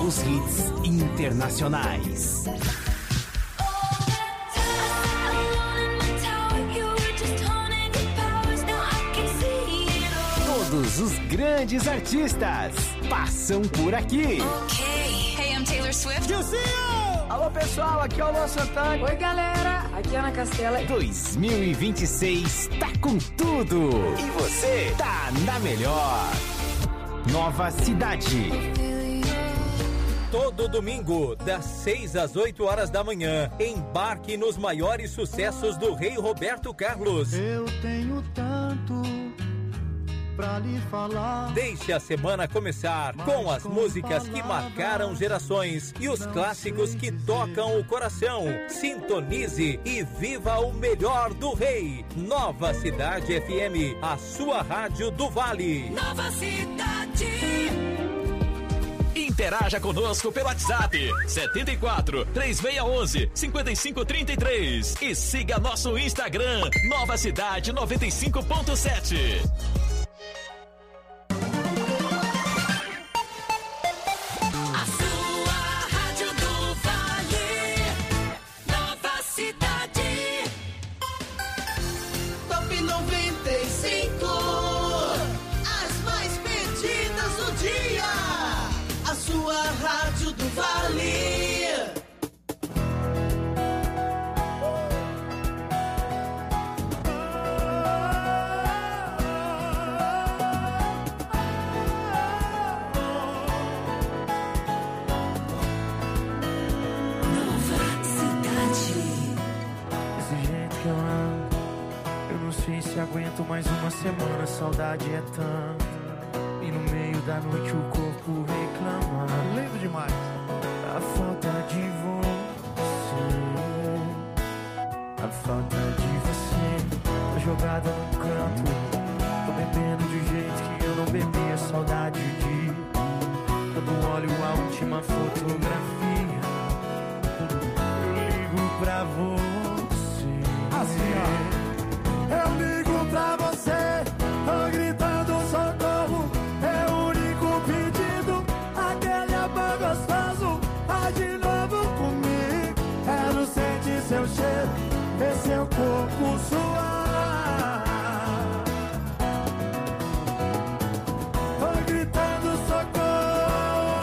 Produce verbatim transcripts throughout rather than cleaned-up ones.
Novos hits internacionais. Todos os grandes artistas passam por aqui. Okay. Hey, I'm Taylor Swift. Alô, pessoal, aqui é o Luan Santana. Oi, galera, aqui é Ana Castela. dois mil e vinte e seis tá com tudo. E você tá na melhor. Nova Cidade. Todo domingo, das seis às oito horas da manhã, embarque nos maiores sucessos do Rei Roberto Carlos. Eu tenho tanto pra lhe falar. Deixe a semana começar com as músicas que marcaram gerações e os clássicos que tocam o coração. Sintonize e viva o melhor do Rei. Nova Cidade F M, a sua rádio do Vale. Nova Cidade. Interaja conosco pelo WhatsApp setenta e quatro, três seis um um, cinco cinco três três e siga nosso Instagram Nova Cidade noventa e cinco ponto sete. Sua rádio do Vale. Nova Cidade. Desse jeito que eu ando, eu não sei se aguento mais uma semana. Saudade é tanta. E no meio da noite o corpo reclama. Lindo demais. A falta de você, a falta de você. Tô jogada no canto, tô bebendo de um jeito que eu não bebia. Saudade de quando olho a última fotografia. Eu ligo pra você. Assim, ó. Eu ligo pra você, tô gritando socorro. É o único pedido, aquele amor gostoso. Vai de novo comigo. Quero sentir seu cheiro, ver seu corpo suar. Tô gritando socorro.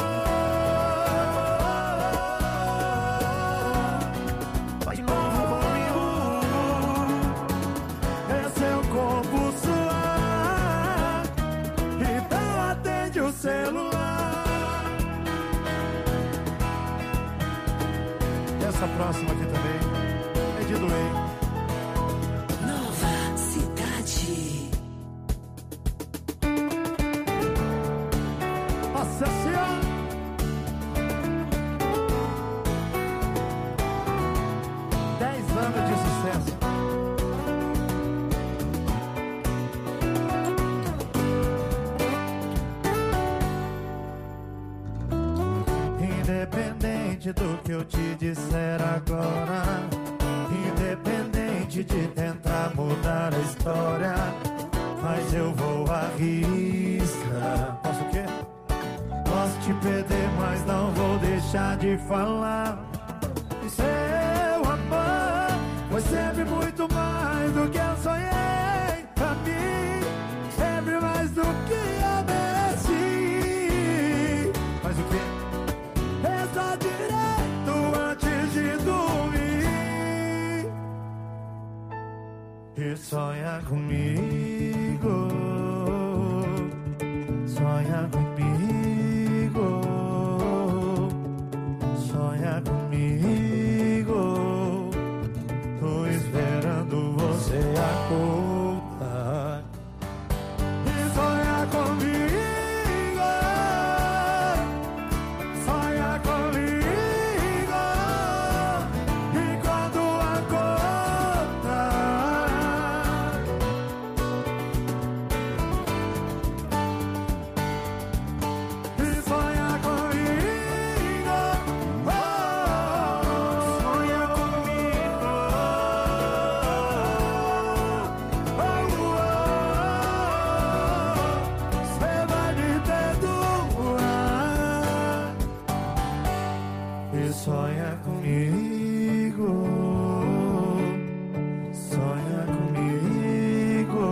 Vai de novo comigo. Ver seu corpo suar. Então atende o celular. E essa próxima aqui também é de doer. Nova Cidade. Nossa Senhora. Dez anos de sucesso. Independente do que eu te disser agora, independente de tentar mudar a história, mas eu vou arriscar. Posso o quê? Posso te perder, mas não vou deixar de falar. Seu amor foi sempre muito mais do que eu sonhei. Pra mim, sempre mais do que eu mereci. Mas o quê? Pensa direito antes de dormir e sonha comigo, sonha comigo, sonha comigo. Tô esperando você acordar e sonha comigo. sonha comigo, sonha comigo.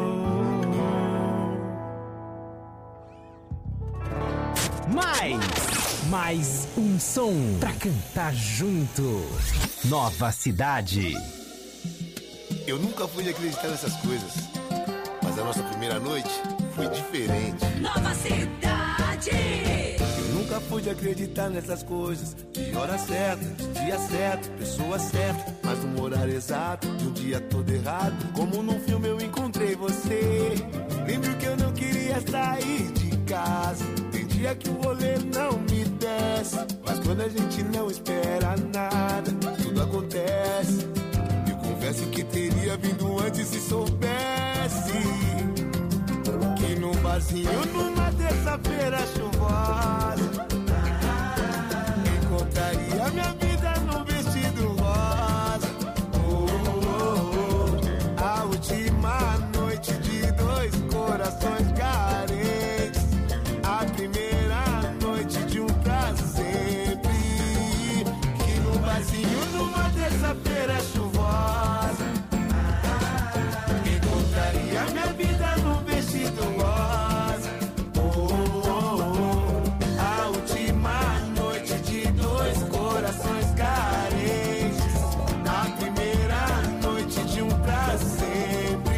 Mais, mais um som pra cantar junto. Nova Cidade. Eu nunca fui acreditar nessas coisas, mas a nossa primeira noite foi diferente. Nova Cidade. Eu nunca pude acreditar nessas coisas. De hora certa, de dia certo, pessoa certa, mas no horário exato, de um dia todo errado. Como num filme eu encontrei você. Lembro que eu não queria sair de casa. Tem dia que o rolê não me desce, mas quando a gente não espera nada, tudo acontece. Eu confesso que teria vindo antes se soubesse que num barzinho, numa terça-feira chuvosa, encontraria minha vida num vestido rosa. Oh, oh, oh. A última noite de dois corações carentes, a primeira noite de um pra sempre. Que num barzinho, numa terça-feira chuvosa, encontraria minha vida num vestido rosa. Oh, oh, oh. A última noite de dois corações carentes, a primeira noite de um pra sempre.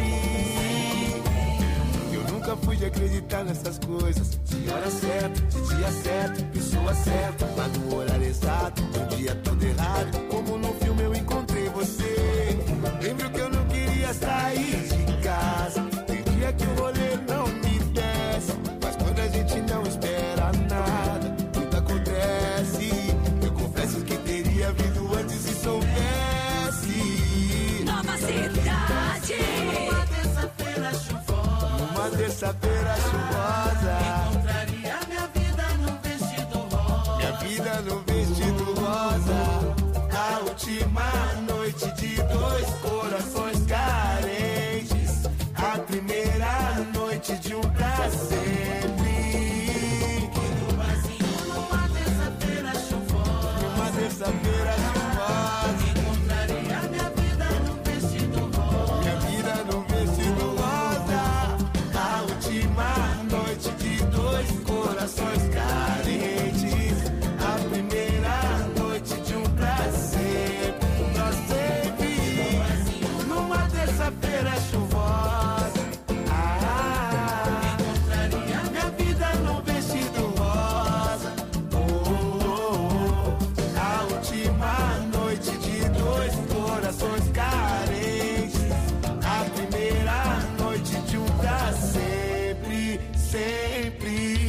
Eu nunca fui de acreditar nessas coisas. De hora certa, de dia certo, pessoa certa, mas no horário exato, de um dia todo errado. Como no filme eu encontrei você. Lembro que eu não queria sair de casa. Tem dia que o rolê não me desce, mas quando a gente não espera nada, tudo acontece. Eu confesso que teria vindo antes se soubesse. Nova Cidade. Numa terça-feira chuvosa, Numa terça-feira chuvosa, encontraria minha vida num vestido rosa. minha vida no vestido rosa. A última noite de dois corações carentes, a primeira noite de um pra sempre. No barzinho, numa terça-feira chuvosa, Numa terça-feira chuvosa, encontraria minha vida num vestido rosa. minha vida no vestido rosa. A última noite de dois corações carentes, a primeira noite de um pra sempre. Pra sempre. Numa terça-feira chuvosa, ah, Encontraria minha vida no vestido rosa. Oh, oh, oh. A última noite de dois corações carentes, a primeira noite de um pra sempre, sempre.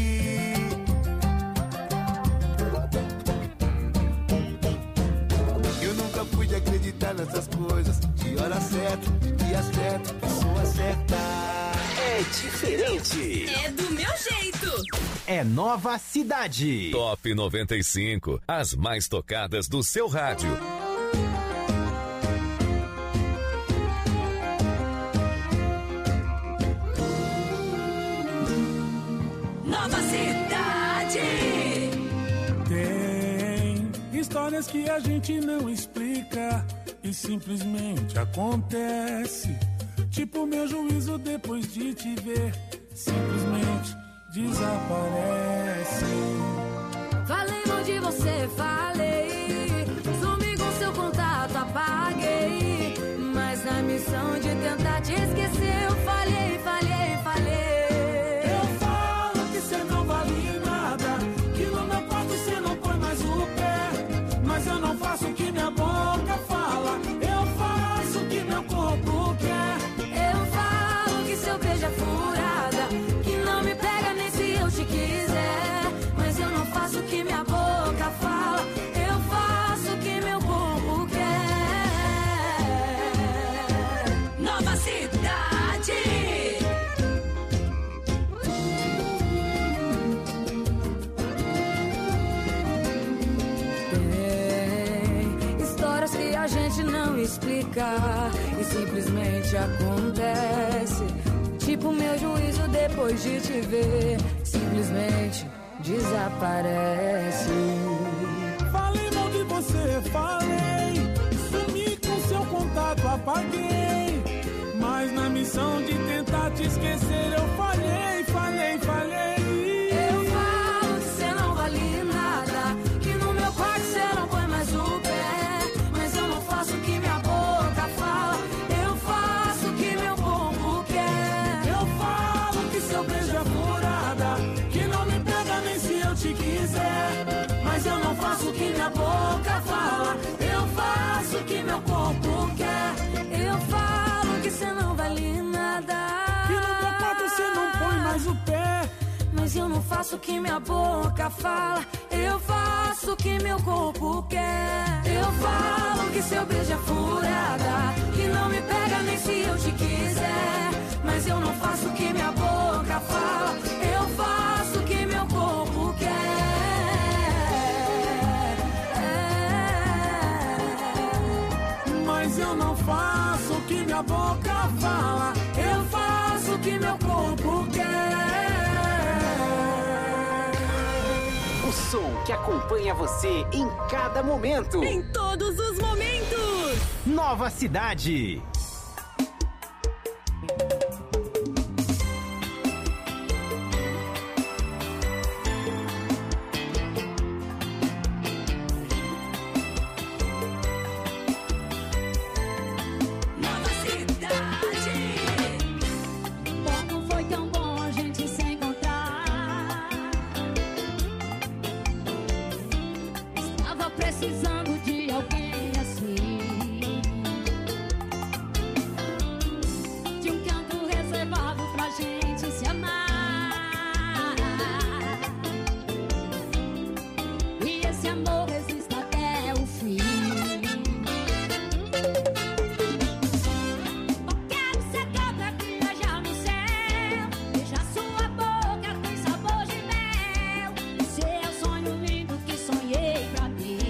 Eu nunca pude acreditar nessas coisas. De hora certa, de dia certo, pessoa certa. É diferente. É do meu jeito. É Nova Cidade. Top noventa e cinco, as mais tocadas do seu rádio. Nova Cidade. Tem histórias que a gente não explica e simplesmente acontece. Tipo meu juízo depois de te ver, simplesmente desaparece. Falei mal de você, falei. Sumi com seu contato, apaguei. Mas na missão de tentar te esquecer, eu falhei, falhei, falhei. Eu falo que cê não vale nada, que no meu quarto cê não põe mais o pé. Mas eu não faço o que minha boca fala, eu faço o que meu corpo quer. Eu falo que seu beijo é furada, que não me pega nem se eu te quiser. Mas eu não faço o que minha boca fala, eu faço o que meu corpo quer. Nova Cidade. Tem histórias que a gente não explica e simplesmente acontece. Tipo meu juízo depois de te ver, simplesmente desaparece. Falei mal de quer, mas eu não faço o que minha boca fala. Eu faço o que meu corpo quer. Eu falo que cê não vale nada, e no meu quarto cê não põe mais o pé, mas eu não faço o que minha boca fala. Eu faço o que meu corpo quer. Eu falo que seu beijo é furada, que não me pega nem se eu te quiser, mas eu não faço o que minha boca fala. Eu faço o que meu corpo quer. É. Mas eu não faço o que minha boca fala. Eu faço o que meu corpo quer. O som que acompanha você em cada momento. Em todos os momentos. Nova Cidade. Precisando de alguém assim, de um canto reservado pra gente se amar. E esse amor resiste até o fim. Eu quero ser cabra que viajar no céu, beijar sua boca, tem sabor de mel. Esse é o sonho lindo que sonhei pra mim.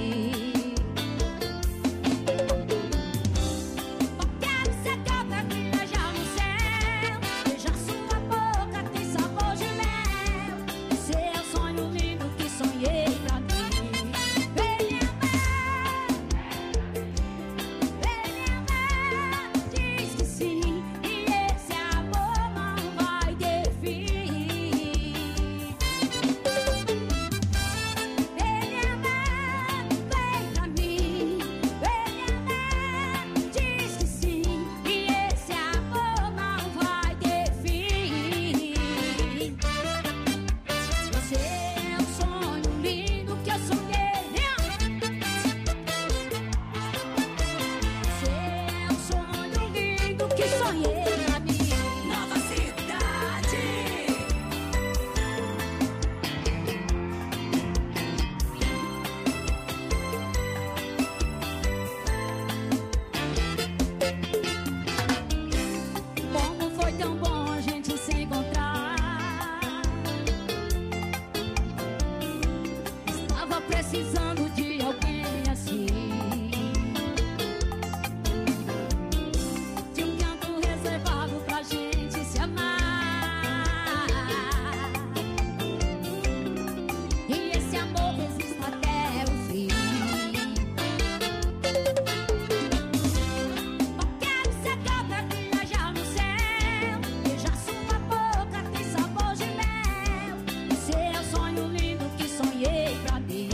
Precisando de alguém assim, de um canto reservado pra gente se amar. E esse amor resiste até o fim. Eu quero ser cabra que viajar no céu, beijar sua boca, tem sabor de mel. Esse é o sonho lindo que sonhei pra mim.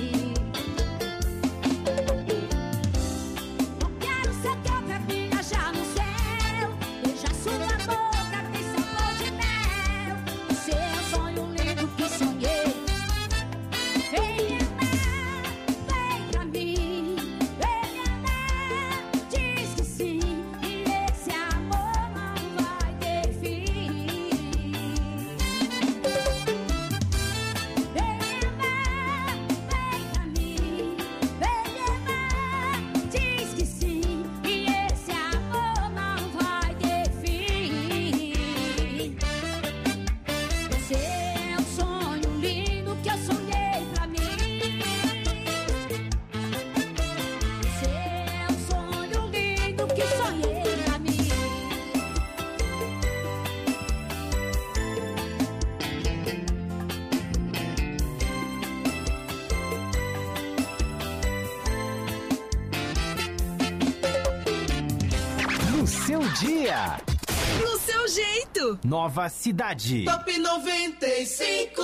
Seu dia. No seu jeito. Nova Cidade. Top noventa e cinco.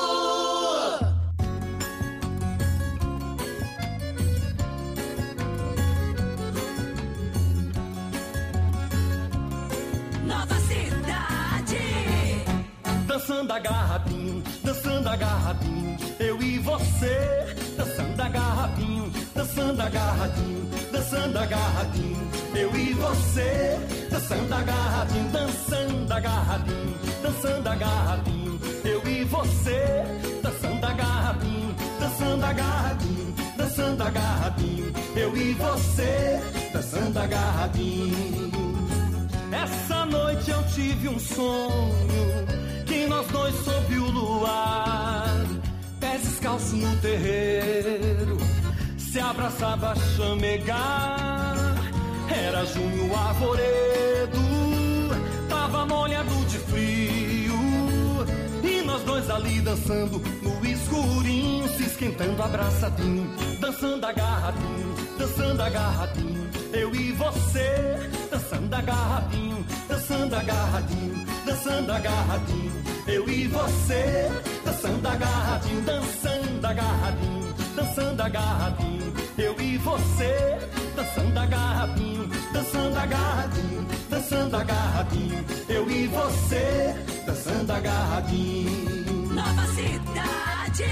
Nova Cidade. Dançando agarradinho, dançando agarradinho, eu e você, dançando agarradinho, dançando agarradinho, dançando agarradinho, eu e você, dançando agarradinho, dançando agarradinho, dançando agarradinho, eu e você, dançando agarradinho, dançando agarradinho, dançando agarradinho, eu e você, dançando agarradinho. Essa noite eu tive um sonho, que nós dois sob o luar, pés descalços no terreiro, se abraçava a chamegar. Era junho arvoredo, tava molhado de frio, e nós dois ali dançando no escurinho, se esquentando abraçadinho, dançando agarradinho, dançando agarradinho, eu e você, dançando agarradinho, dançando agarradinho, dançando agarradinho, eu e você, dançando agarradinho, dançando agarradinho, dançando agarradinho, eu e você, dançando agarradinho, dançando agarradinho, dançando agarradinho, eu e você, dançando agarradinho. Nova Cidade.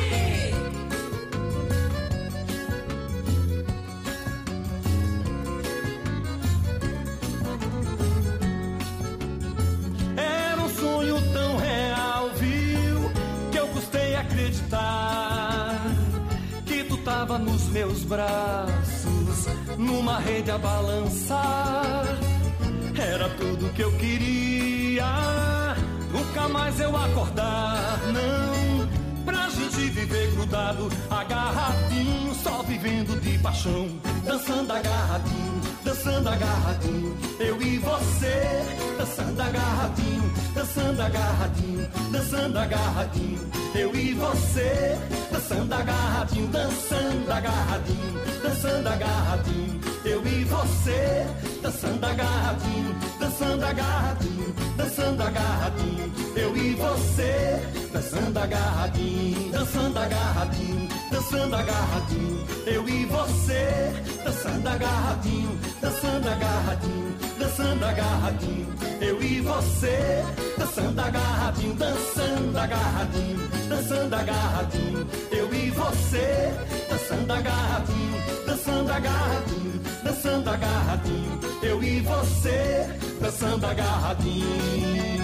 Era um sonho tão real, viu, que eu custei acreditar que tu tava nos meus braços, numa rede a balançar. Era tudo que eu queria, nunca mais eu acordar, não, pra gente viver grudado, agarradinho, só vivendo de paixão, dançando agarradinho, dançando agarradinho, eu e você, dançando agarradinho, dançando agarradinho, dançando agarradinho, eu e você, dançando agarradinho, dançando agarradinho, dançando agarradinho, eu e você, dançando agarradinho, dançando agarradinho, dançando agarradinho, eu e você, dançando agarradinho, dançando agarradinho, dançando agarradinho, eu e você, dançando agarradinho, dançando agarradinho, dançando agarradinho, eu e você, dançando agarradinho, dançando agarradinho, dançando agarradinho, eu e você, dançando agarradinho, dançando agarradinho, dançando agarradinho, eu e você, dançando agarradinho.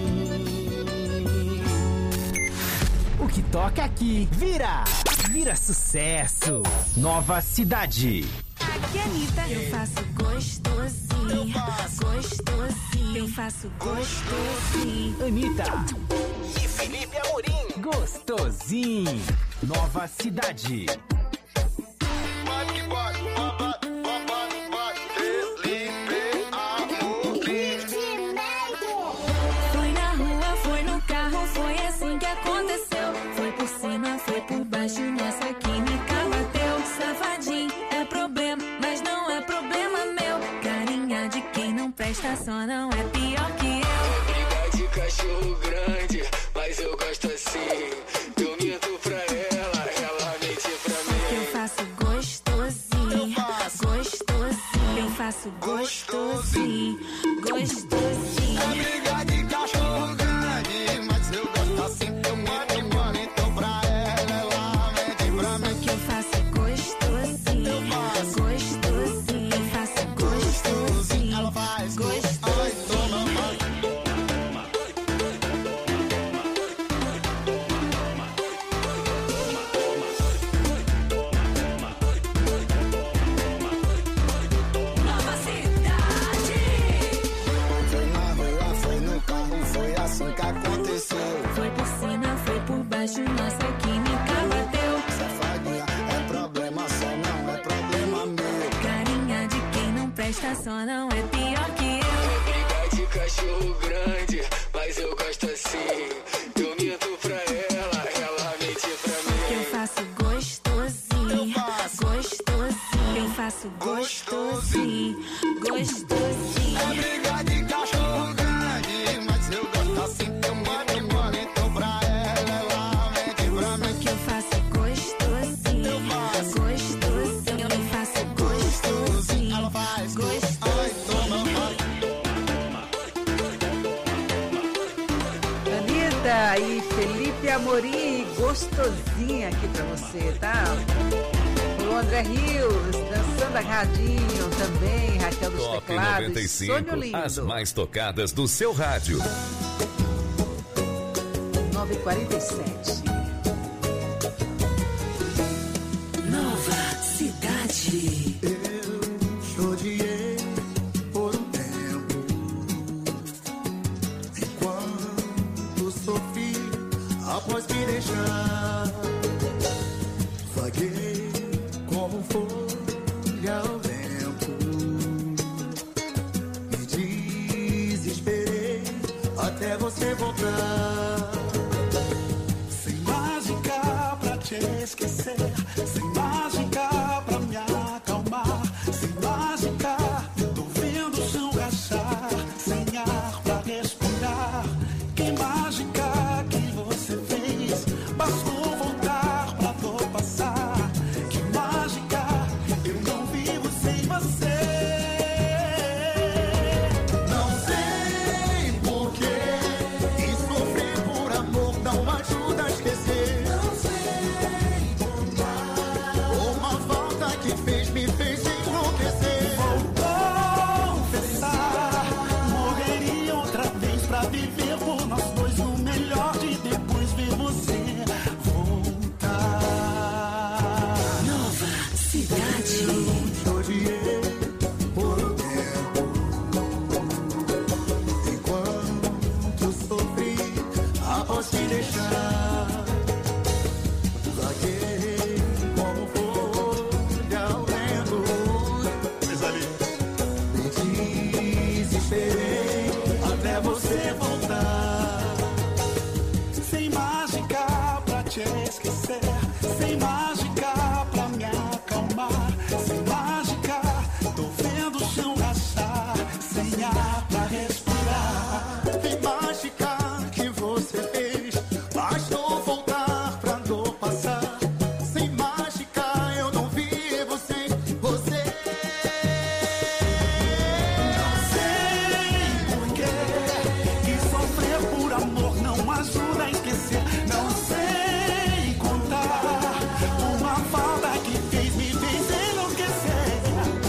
O que toca aqui vira, vira sucesso. Nova Cidade. Aqui é Anitta, eu faço gostosinho, eu faço gostosinho, eu faço gostosinho. Anitta e Felipe Amorim, gostosinho. Nova Cidade. Foi na rua, foi no carro, foi assim que aconteceu. Foi por cima, foi por baixo, nossa química bateu. Safadinho, é problema, mas não é problema meu. Carinha de quem não presta, só não é pior que eu. Briga de cachorro grande, mas eu gosto assim. Eu minto pra ela, ela mente pra mim. Eu faço gostosinho, eu faço gostosinho, eu faço gostosinho, gostosinho. É briga de cachorro grande, mas eu gosto assim. Eu minto, eu minto pra ela, ela mente pra mim. Que eu faço gostosinho, eu faço gostosinho, eu faço gostosinho, ela faz gostosinho. Nova Cidade. Foi na rua, foi no carro, foi assim que aconteceu. Foi por cima, foi por baixo, nossa química bateu. Safadinha, é problema só, não é problema meu. Carinha de quem não presta, só não é pior que eu. Briga de cachorro grande, mas eu gosto assim. Eu minto pra ela, ela mente pra mim. Que eu faço gostosinho, eu faço gostosinho, eu faço gostosinho, gostosinho. É briga de cachorro grande, mas eu gosto assim. Eu minto, eu minto pra ela, ela mente pra mim. Que eu faço gostosinho, eu faço gostosinho, eu faço gostosinho, ela faz gostosinho. Anitta e Felipe Amorim, gostosinha aqui pra você, tá? O André Rios, dançando agarradinho também, Raquel dos Top Teclados, noventa e cinco, Sonho Lindo. as mais tocadas do seu rádio. nove e quarenta e sete. Nova Cidade. Eu odiei por um tempo, enquanto sofri após me deixar. Vaguei como folha ao vento, me desesperei até você voltar. Sem mágica pra te esquecer, sem mágica pra me acalmar, sem mágica, tô vendo o chão rachar, sem ar pra respirar. Que mágica que você fez, bastou voltar pra dor passar. Que mágica, eu não vivo sem você. Não sei porquê, e sofrer por amor não ajuda a esquecer. Não sei como uma falta que fez me fez enlouquecer. Vou confessar, morreria outra vez pra viver por nós dois no melhor de depois ver você voltar. Nova Cidade. Eu odiei por um tempo, enquanto sofri após te deixar. Vaguei como folha ao vento, me desesperei até você voltar. Sem mágica pra te esquecer, sem mágica pra me acalmar, sem mágica, tô vendo o chão rachar, sem ar pra respirar. Que mágica que você fez, bastou voltar pra dor passar. Sem mágica eu não vivo sem você. Não sei porquê, que sofrer por amor não ajuda a esquecer. Não sei contar uma falta que fez me fez enlouquecer.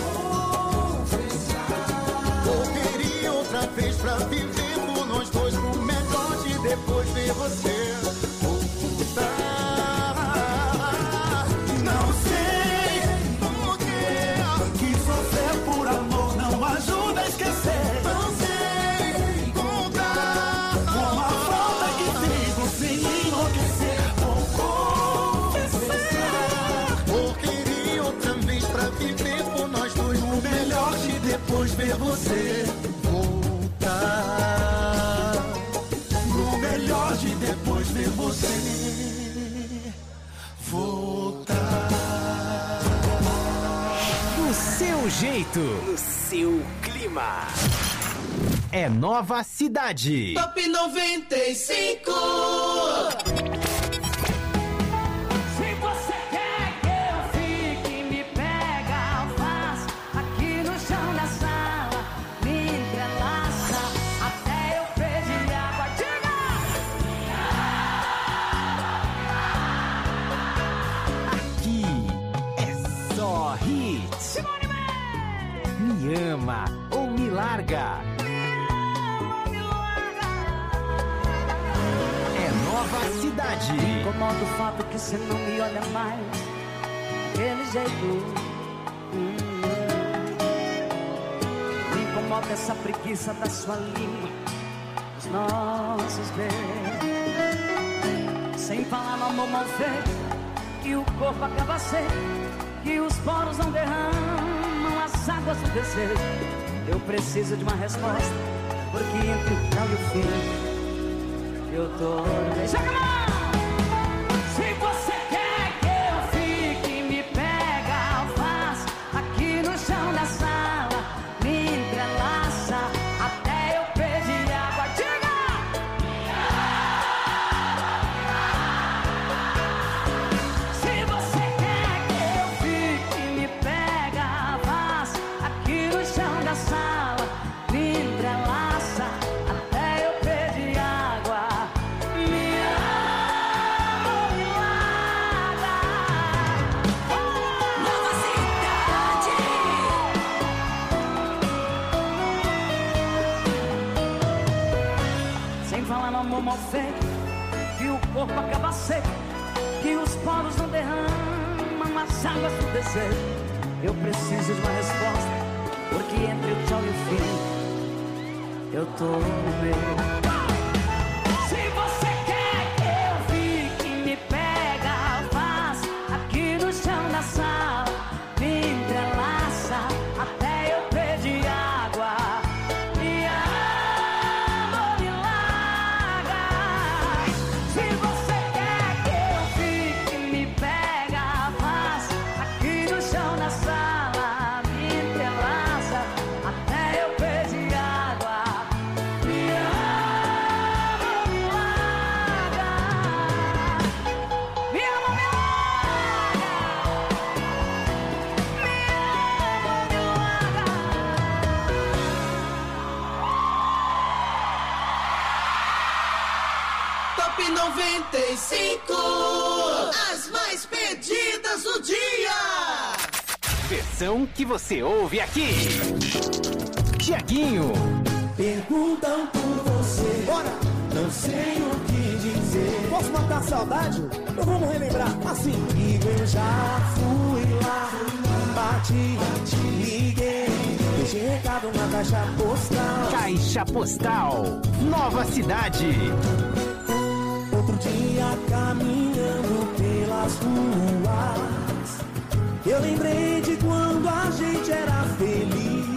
Voltaria outra vez pra viver por nós dois, o melhor de depois ver você voltar. Não sei porquê, que sofrer por amor não ajuda a esquecer. Não sei contar uma falta que fez você enlouquecer. Vou confessar, Voltaria outra vez pra viver por nós dois, o melhor de depois ver você voltar. o melhor de depois ver você voltar. Do seu jeito, no seu clima. É Nova Cidade. Top noventa e cinco. Se você quer que eu fique, me pega, faz aqui no chão da sala, me entrelaça até eu pedir água. Aqui é só hits. Me ama ou me larga. É Nova Cidade. Me incomoda o fato que você não me olha mais daquele jeito. Hum. Me incomoda essa preguiça da sua língua, os nossos beijos. Sem falar no amor mal feito, que o corpo acaba seco, que os poros não derramam as águas do desejo. Eu preciso de uma resposta, porque entre o tal e o fim eu tô no meio. Joga a mão! Se você quer que eu fique, me pega, faz aqui no chão da sala, me entrelaça até eu pedir água. Diga! Se você quer que eu fique, me pega, faz aqui no chão da sala, me entrelaça até eu pedir água. Me ama. mal feito, que o corpo acaba seco, que os poros não derramam as águas do desejo. Eu preciso de uma resposta, porque entre o tchau e o fim eu tô no meio. Se você quer que eu fique, me pega, faz aqui no chão da sala, me entrelaça até eu pedir água. Me ama, me larga. Se você quer que eu fique, me pega, faz aqui no chão da sala, me entrelaça até eu pedir água. Me ama, me larga. Me ama, me larga. Top noventa e cinco, as mais pedidas do dia. Versão que você ouve aqui. Tiaguinho. Perguntam por você, bora, não sei o que dizer. Posso matar a saudade? Então vamos relembrar assim. E eu já fui lá, bati, liguei, deixei recado na caixa postal. Caixa Postal, Nova Cidade. Outro dia caminhando pelas ruas, eu lembrei de quando a gente era feliz.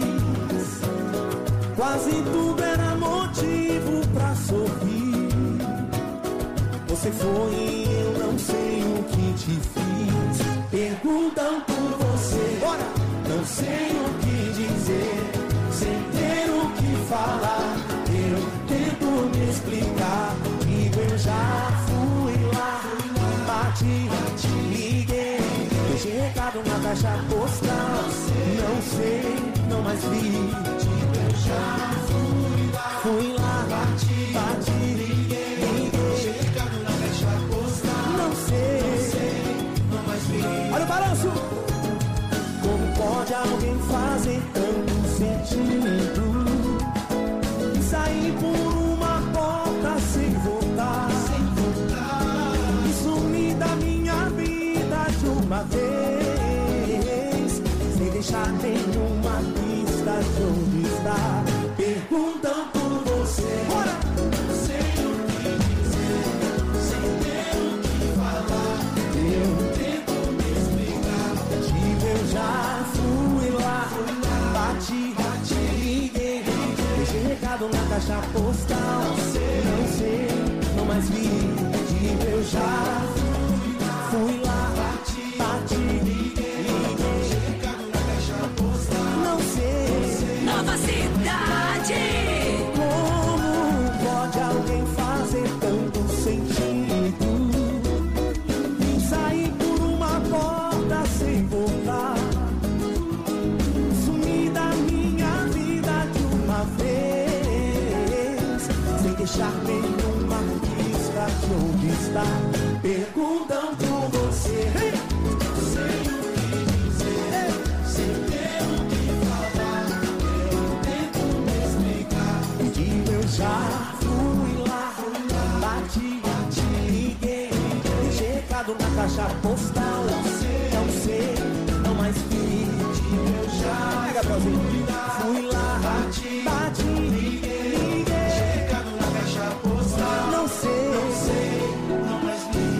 Quase tudo era motivo pra sorrir. Você foi e eu não sei o que te fiz. Perguntam por você, bora, não sei o que dizer. Sem ter o que falar, eu tento me explicar. Eu já fui lá, bati, liguei, deixei recado na caixa postal. Não sei, não mais vi. Eu já fui lá, fui lá, bati, bati, liguei, deixei recado na caixa postal. Não sei, não sei, não mais vi. Olha o balanço. Como pode alguém fazer tanto sentido e sair por uma porta sem voltar, sem voltar, e sumir da minha vida de uma vez, sem deixar nenhuma pista de onde está? Perguntam por você, bora, não sei o que dizer, sem ter o que falar, eu tento me explicar. Tipo, eu já fui lá, bati, bati, liguei, deixei recado na caixa postal. Não sei, não sei, não mais vi. Tipo, eu já fui lá, bati, bati, liguei, deixei recado na caixa postal. Não sei, não sei. Nova Cidade. Como pode alguém fazer tanto sentido e sair por uma porta sem voltar, sumir da minha vida de uma vez, sem deixar nenhuma pista de onde está? Perguntam por você, sem o que dizer, sem ter o que falar, eu tento me explicar. E digo, eu já fui lá, bati, bati, liguei, deixei recado na caixa postal. Não sei, não sei, não mais vi. Digo, eu já fui lá, fui lá, bati, bati, liguei, deixei recado na caixa postal. Não sei, não sei, não mais vi.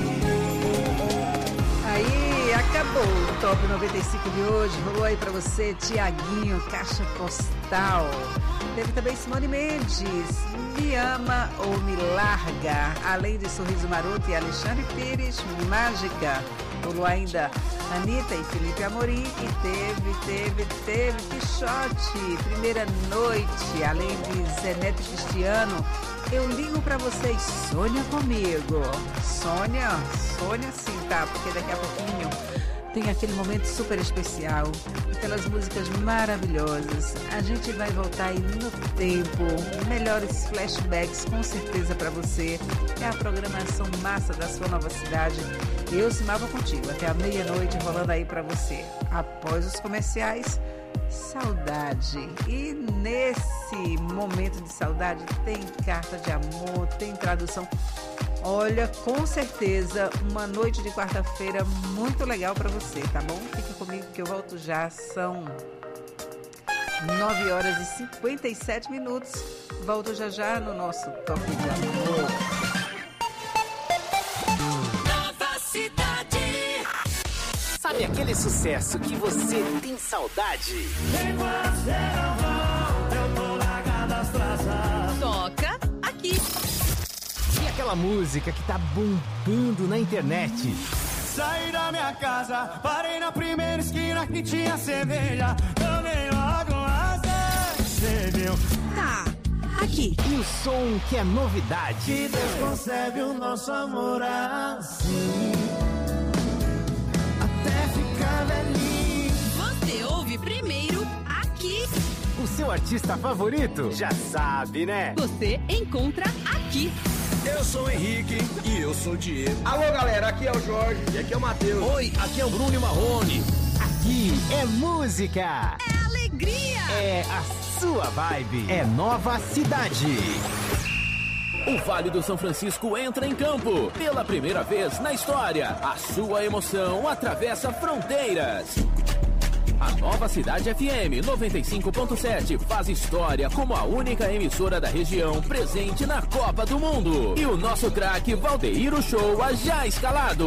Aí, acabou o Top noventa e cinco de hoje. Rolou aí pra você, Tiaguinho, Caixa Postal. Teve também Simone Mendes, Me Ama ou Me Larga. Além de Sorriso Maroto e Alexandre Pires, Mágica. Rolou ainda Anitta e Felipe Amorim. E teve, teve, teve Quixote, Primeira Noite. Além de Zé Neto e Cristiano, Eu Ligo Pra Vocês, Sonha Comigo. Sônia, Sônia sim, tá? Porque daqui a pouquinho tem aquele momento super especial, aquelas músicas maravilhosas. A gente vai voltar aí no tempo, melhores flashbacks com certeza para você. É a programação massa da sua Nova Cidade. Eu, Simar, vou contigo até a meia-noite, rolando aí pra você. Após os comerciais, saudade. E nesse momento de saudade tem carta de amor, tem tradução. Olha, com certeza, uma noite de quarta-feira muito legal pra você, tá bom? Fica comigo que eu volto já, são nove horas e cinquenta e sete minutos. Volto já já no nosso Toque de Amor. Nova Cidade. Sabe aquele sucesso que você tem saudade? Sem você não vão, eu tô largado as traças. Toca aqui. E aquela música que tá bombando na internet? Saí da minha casa, parei na primeira esquina que tinha cerveja. Tomei logo uma cerveja. Tá, aqui. E o som que é novidade? Que Deus concebe o nosso amor assim, até ficar velhinho. Você ouve primeiro aqui. O seu artista favorito? Já sabe, né? Você encontra aqui. Eu sou o Henrique e eu sou o Diego. Alô, galera, aqui é o Jorge e aqui é o Matheus. Oi, aqui é o Bruno e Marrone. Aqui é música. É alegria. É a sua vibe. É Nova Cidade. O Vale do São Francisco entra em campo. Pela primeira vez na história, a sua emoção atravessa fronteiras. A Nova Cidade F M noventa e cinco ponto sete faz história como a única emissora da região presente na Copa do Mundo. E o nosso craque Valdeir Uchoa já escalado.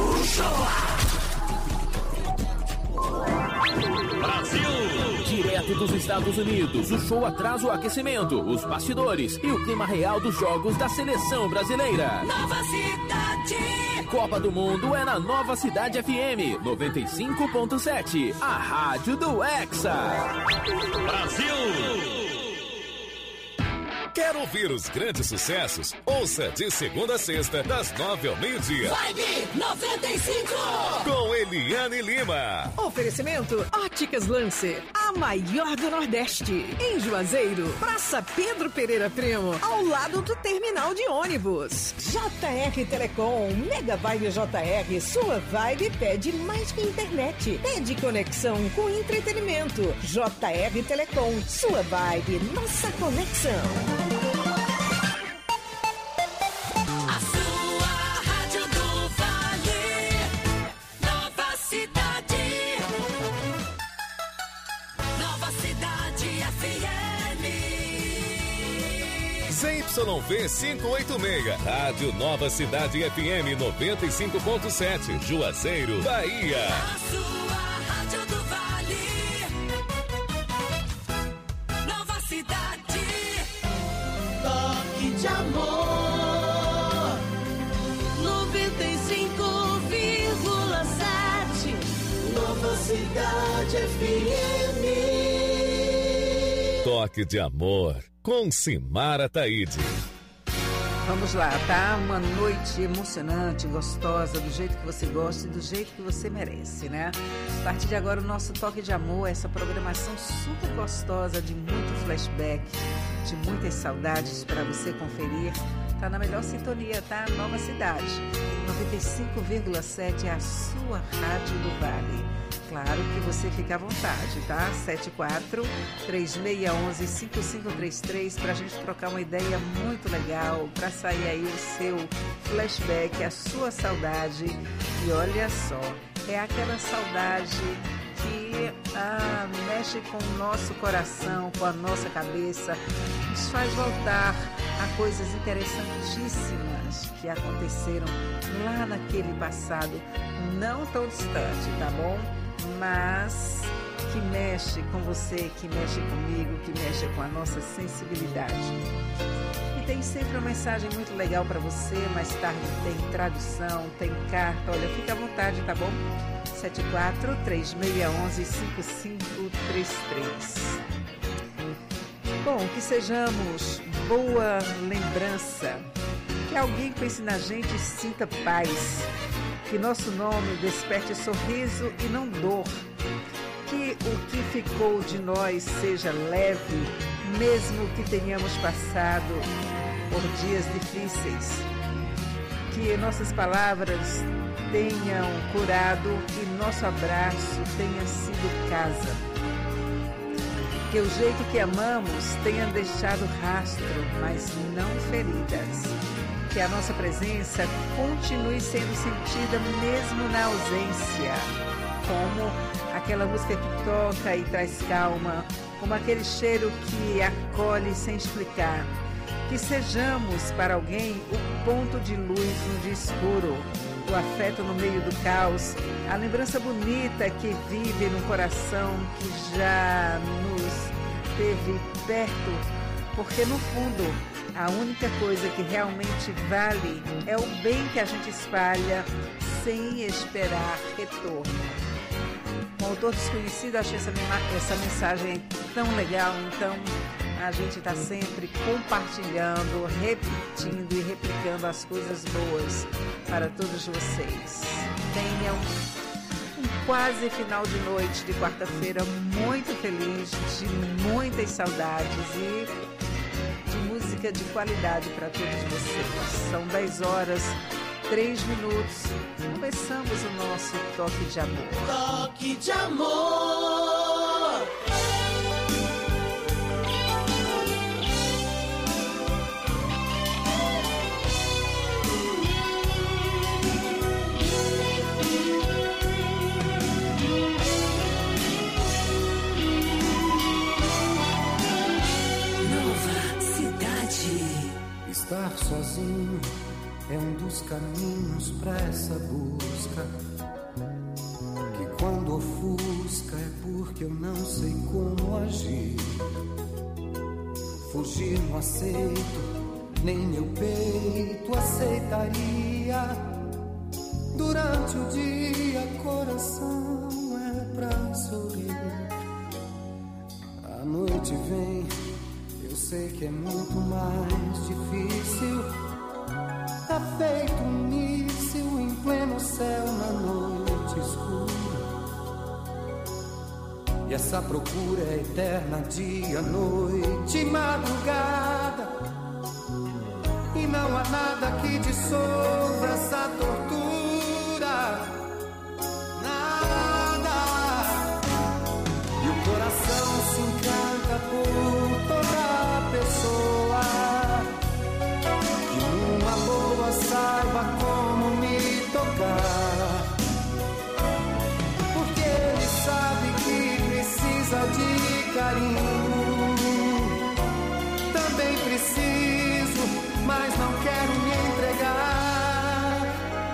Brasil! Direto dos Estados Unidos, o show traz o aquecimento, os bastidores e o clima real dos jogos da seleção brasileira. Nova Cidade. Copa do Mundo é na Nova Cidade F M noventa e cinco ponto sete, a rádio do Hexa. Brasil! Quer ouvir os grandes sucessos? Ouça de segunda a sexta, das nove ao meio-dia. Vibe noventa e cinco. Com Eliane Lima. Oferecimento Óticas Lancer, a maior do Nordeste. Em Juazeiro, Praça Pedro Pereira Primo, ao lado do terminal de ônibus. J R Telecom, Mega Vibe J R, sua vibe pede mais que internet. Pede conexão com entretenimento. J R Telecom, sua vibe, nossa conexão. A sua rádio do Vale. Nova Cidade. Nova Cidade F M. Z Y V quinhentos e oitenta e seis, Rádio Nova Cidade F M noventa e cinco ponto sete, Juazeiro, Bahia. A sua rádio do Vale. Nova Cidade. Toque de amor. noventa e cinco vírgula sete. Nova Cidade F M. Toque de amor, com Simara Taide. Vamos lá, tá? Uma noite emocionante, gostosa, do jeito que você gosta e do jeito que você merece, né? A partir de agora, o nosso Toque de Amor, essa programação super gostosa, de muito flashback, de muitas saudades para você conferir. Tá na melhor sintonia, tá? Nova Cidade. noventa e cinco vírgula sete é a sua rádio do Vale. Claro que você fica à vontade, tá? sete quatro três seis um um cinco cinco três três pra gente trocar uma ideia muito legal, pra sair aí o seu flashback, a sua saudade. E olha só, é aquela saudade que ah, mexe com o nosso coração, com a nossa cabeça, nos faz voltar a coisas interessantíssimas que aconteceram lá naquele passado não tão distante, tá bom? Mas que mexe com você, que mexe comigo, que mexe com a nossa sensibilidade. E tem sempre uma mensagem muito legal para você. Mais tarde tem tradução, tem carta. Olha, fica à vontade, tá bom? sete quatro três seis um um cinco cinco três três. Bom, que sejamos boa lembrança, que alguém pense na gente e sinta paz, que nosso nome desperte sorriso e não dor, que o que ficou de nós seja leve, mesmo que tenhamos passado por dias difíceis, que nossas palavras tenham curado e nosso abraço tenha sido casa. Que o jeito que amamos tenha deixado rastro, mas não feridas. Que a nossa presença continue sendo sentida mesmo na ausência. Como aquela música que toca e traz calma, como aquele cheiro que acolhe sem explicar. Que sejamos para alguém o ponto de luz no dia escuro, o afeto no meio do caos, a lembrança bonita que vive no coração que já nos teve perto, porque no fundo a única coisa que realmente vale é o bem que a gente espalha sem esperar retorno. Um autor desconhecido, achei essa, essa mensagem tão legal, então a gente está sempre compartilhando, repetindo e replicando as coisas boas para todos vocês. Tenham um quase final de noite de quarta-feira muito feliz, de muitas saudades e de música de qualidade para todos vocês. São dez horas, três minutos. Começamos o nosso Toque de Amor. Toque de Amor. Estar sozinho é um dos caminhos pra essa busca, que quando ofusca é porque eu não sei como agir. Fugir não aceito, nem meu peito aceitaria. Durante o dia, coração é pra sorrir. A noite vem, eu sei que é muito mais difícil. Tá feito um míssil em pleno céu na noite escura. E essa procura é eterna, dia, noite, madrugada. E não há nada que dissolva essa tortura. Nada. E o coração se encanta por toda pessoa que numa boa saiba como me tocar, porque ele sabe que precisa de carinho. Também preciso, mas não quero me entregar.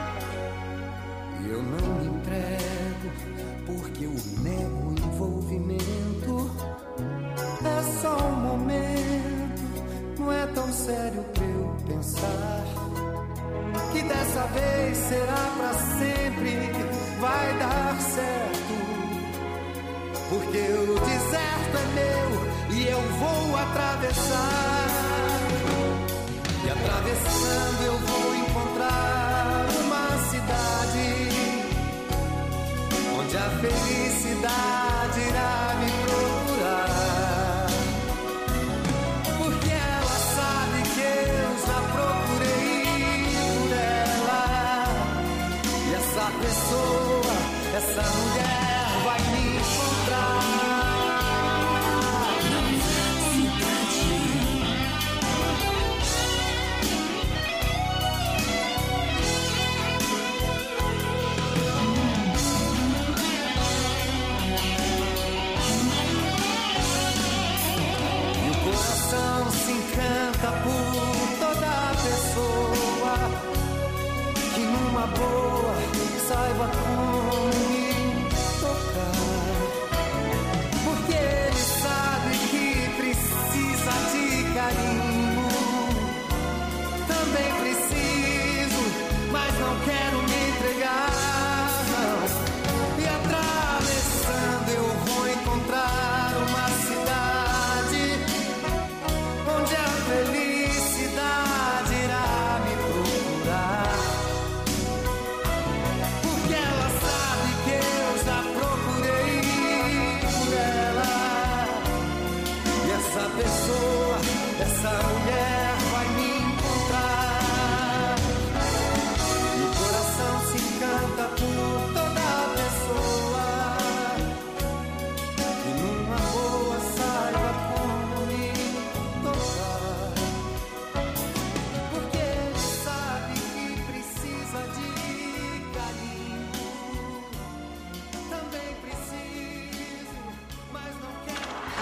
E eu não me entrego porque eu nego o envolvimento. É só um momento, não é tão sério pra eu pensar que dessa vez será pra sempre, vai dar certo. Porque o deserto é meu e eu vou atravessar. E atravessando eu vou encontrar uma cidade onde a felicidade irá me procurar. Porque ela sabe que eu já procurei por ela. E essa pessoa, essa mulher vai me encontrar. Se encanta por toda pessoa que numa boa saiba como me tocar, porque ele sabe que precisa de carinho. Também preciso, mas não quero me entregar, não. E atravessando eu vou encontrar uma cidade onde a felicidade irá me procurar. Porque ela sabe que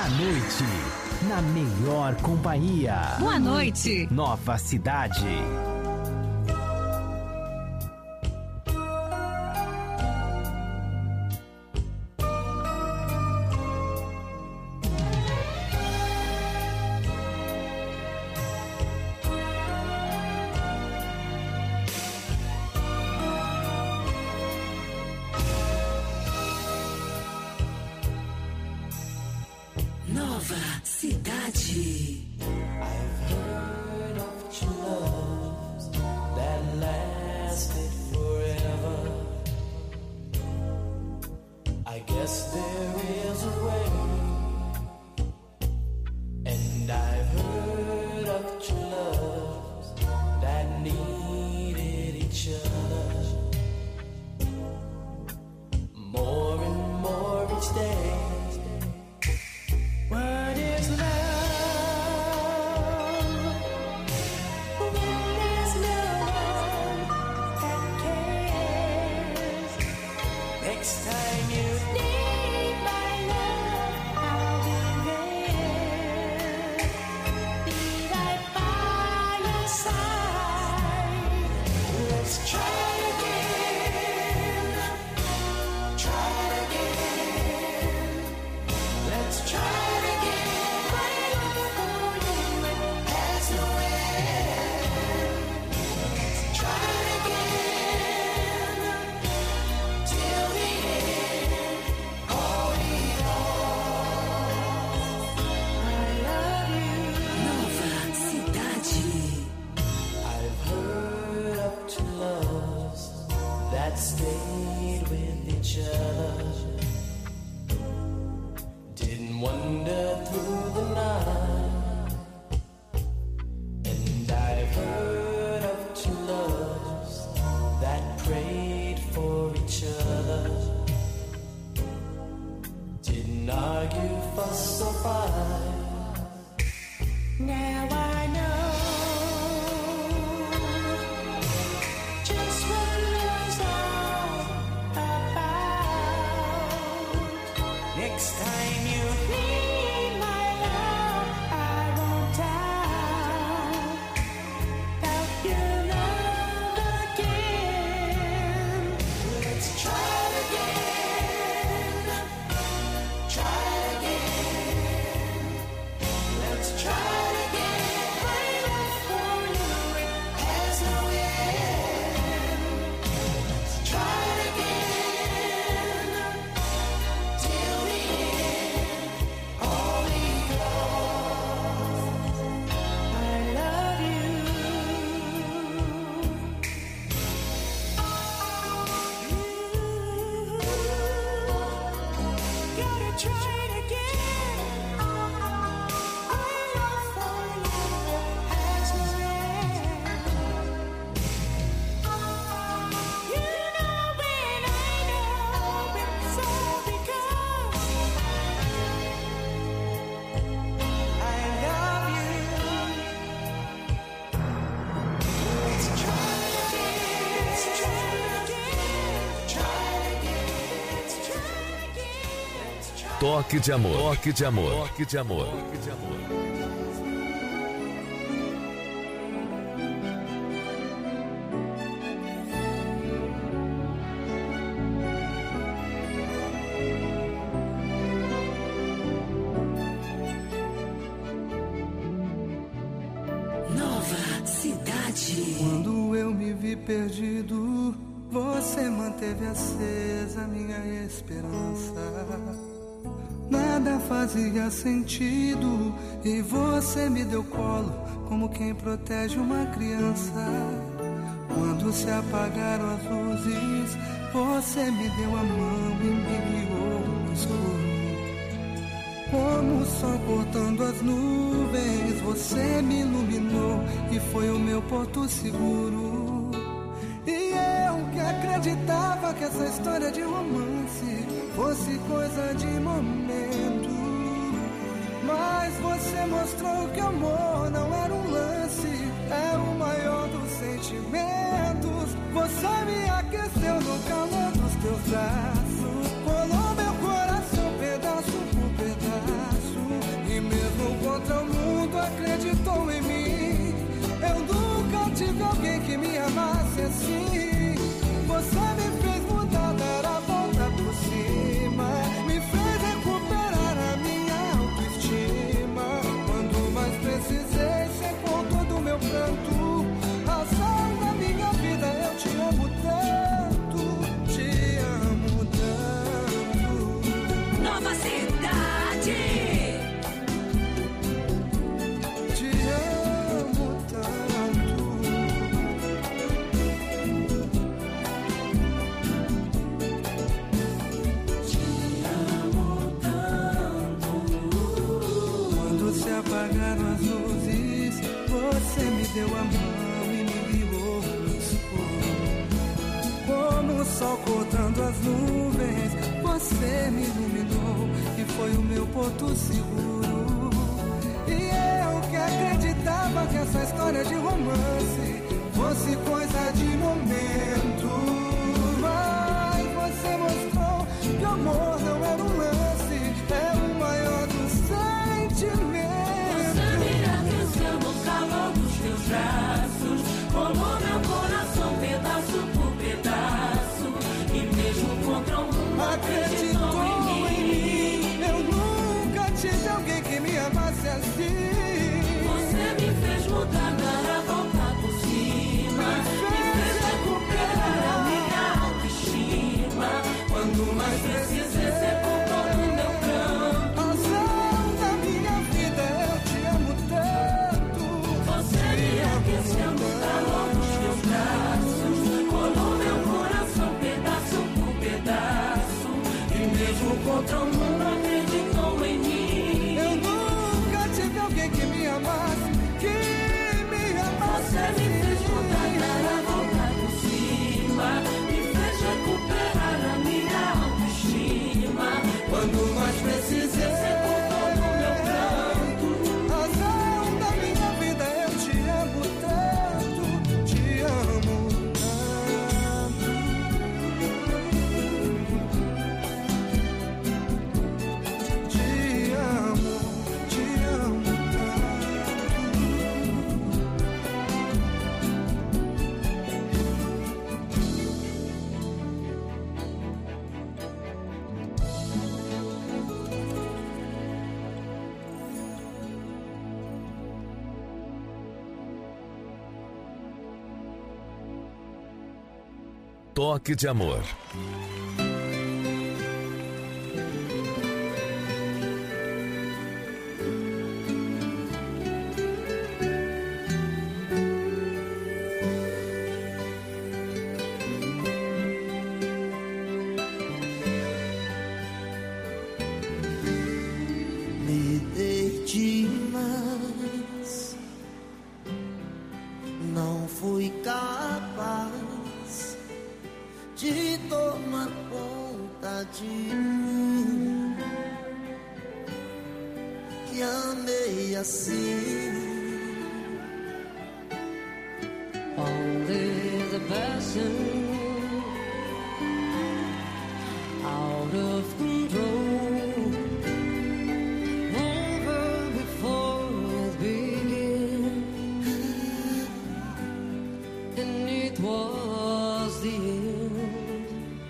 noite, na melhor companhia. Boa noite. Nova Cidade. Nova Cidade. I've heard of true loves that lasted forever. I guess there is a way. And I've heard of true loves that needed each other more and more each day. What is love? When there's no one that cares. Next time you need my love, I'll be there. Be right by your side. Let's try again. Try again. Let's try. Stayed with each other, didn't wander through the night. And I've heard of two loves that prayed for each other, didn't argue, fuss or fight. Now I know just what love's all about. Next time you need my love, I won't doubt. Doubt your love again. Let's try it again. Try it again. Let's try it again. My love for you has no end. Let's try it again. Till the end, only yours. I love you. Gotta try it again. My love for you has no end. You know when I know it's all because I love you. Let's try it again. Let's try it again. Try it again. Let's try it again. Let's try. Toque de amor. Toque de amor. Toque de amor. Toque de amor. Nova Cidade. Quando eu me vi perdido, você manteve acesa minha esperança. Nada fazia sentido e você me deu colo como quem protege uma criança. Quando se apagaram as luzes, você me deu a mão e me guiou no escuro. Como o sol cortando as nuvens, você me iluminou e foi o meu porto seguro. E eu que acreditava que essa história de romance fosse coisa de momento, mas você mostrou que amor não era um lance, era o maior dos sentimentos. Você me aqueceu no calor dos teus braços, colou meu coração pedaço por pedaço. apagaram as luzes, você me deu a mão e me guiou no escuro. Como o sol cortando as nuvens, você me iluminou e foi o meu porto seguro. E eu que acreditava que essa história de romance fosse coisa de momento, mas você mostrou que o amor não era um lance, é o maior dos sentimentos. Você me aqueceu no calor dos teus braços, rolou meu coração pedaço por pedaço, e mesmo contra o mundo acreditou em mim. Eu nunca tive alguém que me amasse assim. Você me fez mudar, dar a volta por cima, me fez recuperar a minha autoestima. Quando mais precisei, você comprou no meu pranto. Razão da minha vida, eu te amo tanto. Você me aqueceu no calor dos teus braços, rolou meu coração pedaço por pedaço, e mesmo contra o mundo acreditou em mim. Eu nunca tive alguém que me amasse, que me amasse. Você me fez mudar, dar a volta por cima, me fez recuperar a minha autoestima. Quando mais precisei, você contou no meu pranto. Razão da minha vida, eu te amo tanto, te amo tanto. Te amo, te amo Toque de Amor. Me dei demais, não fui capaz de tomar conta de mim, que amei assim. Only the passion out of control, over before it began, and it was the end.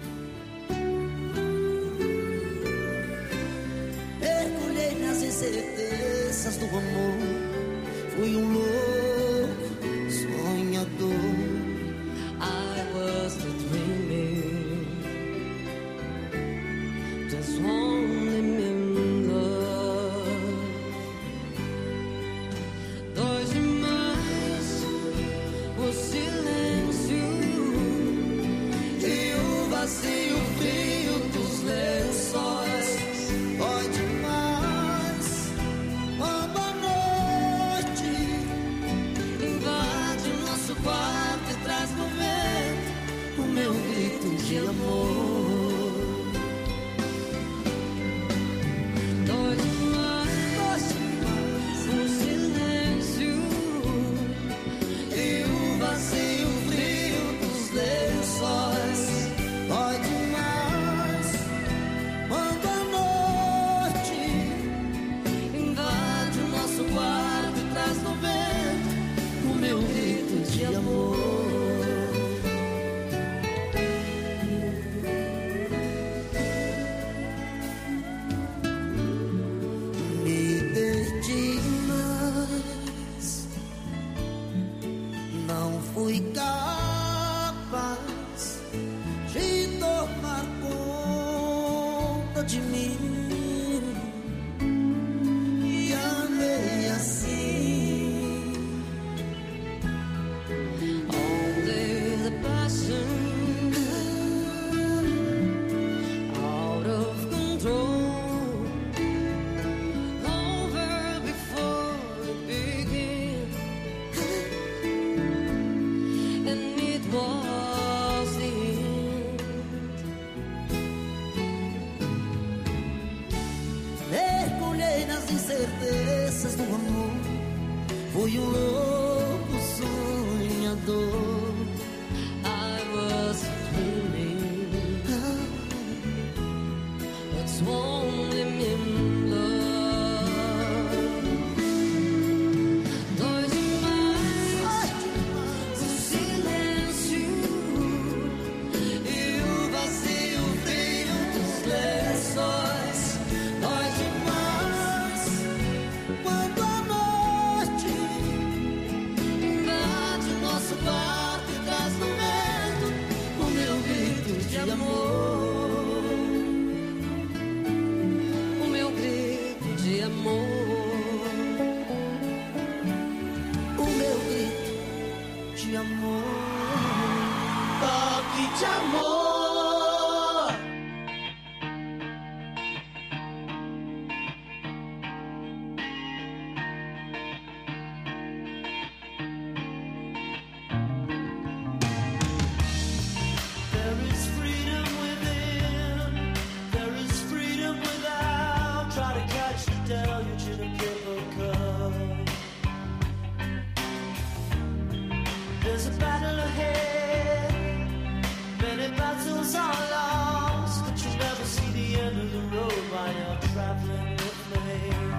Mergulhei nas incertezas do amor, fui um louco sonhador. I was the dreamer, just only remember. Dois demais, o silêncio E o vazio frio dos lençóis. Dói demais quando a noite invade o nosso quarto e traz no vento o meu grito de amor. Dói demais, o silêncio E o vazio frio dos lençóis. Dói demais quando a noite invade o nosso quarto e traz no vento o meu grito de amor. Me dei demais, não fui capaz de tomar conta de mim, e amei assim. only the passion out of control, over before as incertezas do amor. Fui um louco sonhador. I was dreaming, but only me in love. Dói demais o silêncio e o vazio frio dos lençóis. Dói demais quando a noite invade nosso quarto e traz no vento o meu grito de amor, o meu grito de amor, O meu grito de amor. Toque de amor. There is freedom within, there is freedom without. Try to catch the deluge in a paper cup. There's a battle ahead, many battles are lost, but you never see the end of the road while you're traveling with me.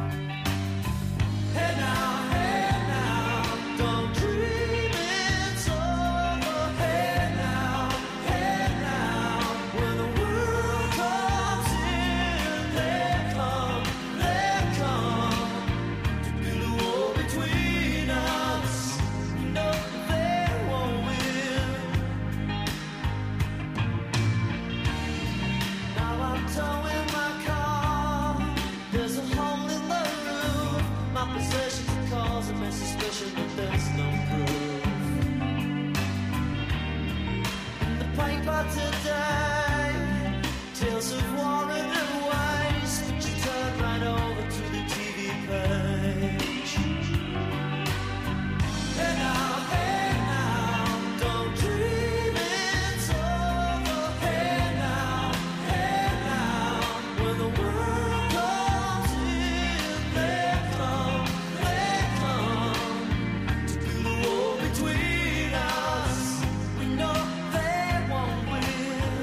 Hey now, hey now, don't dream it's over. Hey now, hey now, when the world comes in, they come, they come to build a wall between us. No, they won't win. Now I'm towing my car. There's a hole in the roof. My possessions cause a mess suspicion, but there's no proof. In the paper today, tales of war and waste, but you turn right over to the T V page. Hey now, hey now, don't dream it's over. Hey now, hey now, when the world comes in, they come, they come to build a wall between us. We know they won't win.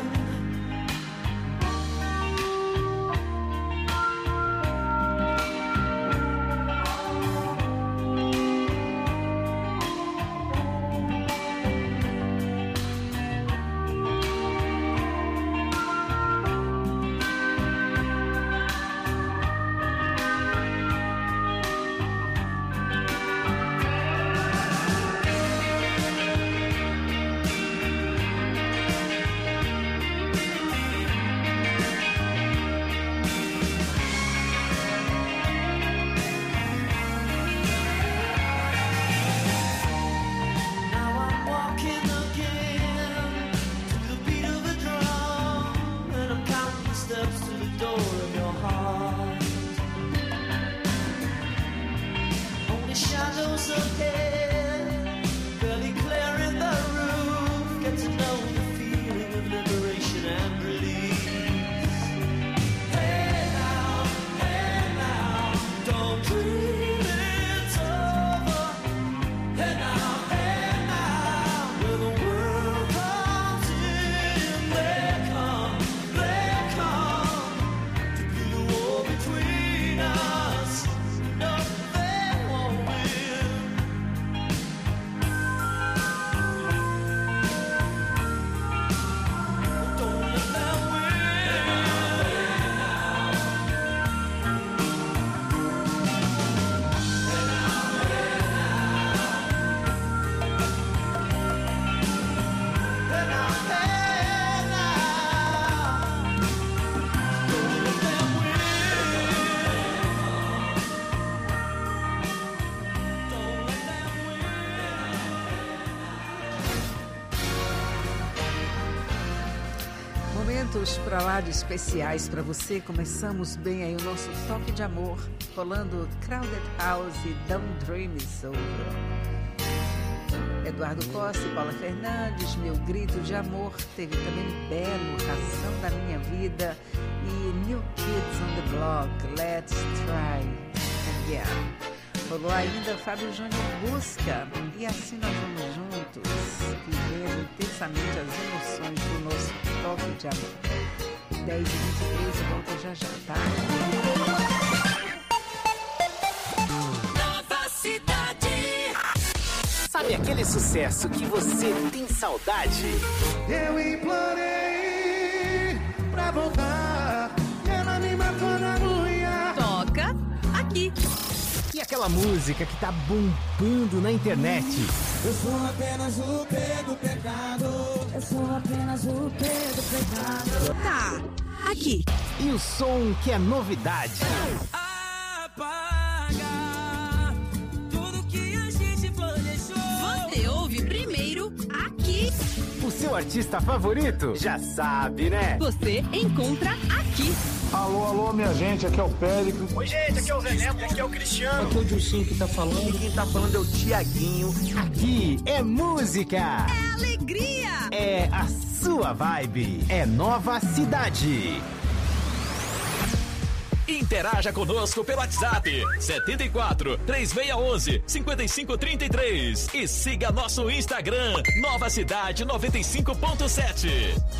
Now I'm walking again to the beat of a drum, and I'm counting the steps to the door of your heart. Only shadows ahead, barely clearing the roof. Get to know the feeling of liberation and release. Hey now, hey now, don't dream it's over. Hey now, hey now, when the world comes in, they come, they come to build a wall between us. No, they won't win. Don't let them Momentos pra lá de especiais pra você. Começamos bem aí o nosso toque de amor, rolando Crowded House e Don't Dream It's Over. Eduardo Costa e Paula Fernandes, Meu Grito de Amor. Teve também Belo, Razão da Minha Vida, e New Kids on the Block, Let's Try. Águia. Rolou ainda Fábio Júnior Busca. E assim nós vamos juntos, vivendo intensamente as emoções do nosso toque de amor. dez e vinte e três, volta já já, tá? Nova Cidade. Sabe aquele sucesso que você tem saudade? Eu implorei pra voltar e ela me matou na unha. Toca aqui. E aquela música que tá bombando na internet? Eu sou apenas o P do pecado. Eu sou apenas o P do pecado. Tá, aqui. E o som que é novidade? Apaga tudo que a gente planejou. Você ouve primeiro aqui. O seu artista favorito? Já sabe, né? Você encontra aqui. Alô, alô, minha gente, aqui é o Péricles. Oi, gente, aqui é o Zé Neto, aqui é o Cristiano. Aqui é o Dilcinho que tá falando. E quem tá falando é o Tiaguinho. Aqui é música. É alegria. É a sua vibe. É Nova Cidade. Interaja conosco pelo WhatsApp setenta e quatro, três seis um um, cinco cinco três três e siga nosso Instagram Nova Cidade noventa e cinco ponto sete.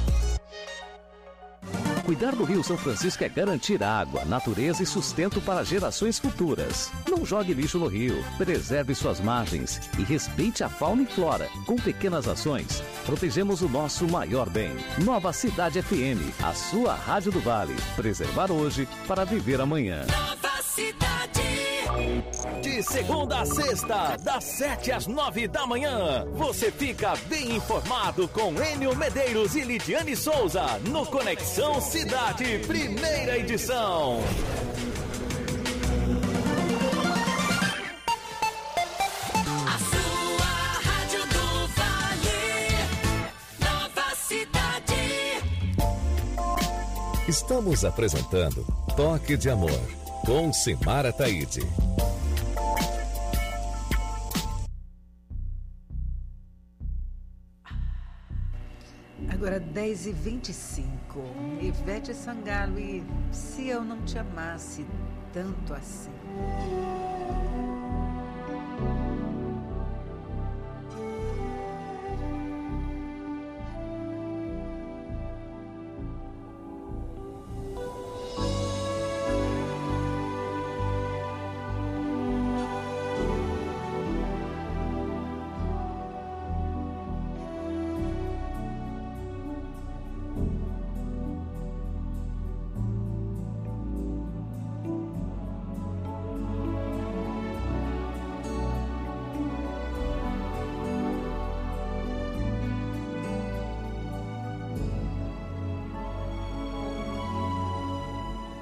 Cuidar do Rio São Francisco é garantir água, natureza e sustento para gerações futuras. Não jogue lixo no rio, preserve suas margens e respeite a fauna e flora. Com pequenas ações, protegemos o nosso maior bem. Nova Cidade F M, a sua rádio do Vale. Preservar hoje para viver amanhã. Nova Cidade. De segunda a sexta, das sete às nove da manhã, você fica bem informado com Enio Medeiros e Lidiane Souza no Conexão Cidade, primeira edição. A sua rádio do Vale, Nova Cidade. Estamos apresentando Toque de Amor, com Simara Taide. Agora dez e vinte e cinco. Ivete Sangalo e Se Eu Não Te Amasse Tanto Assim.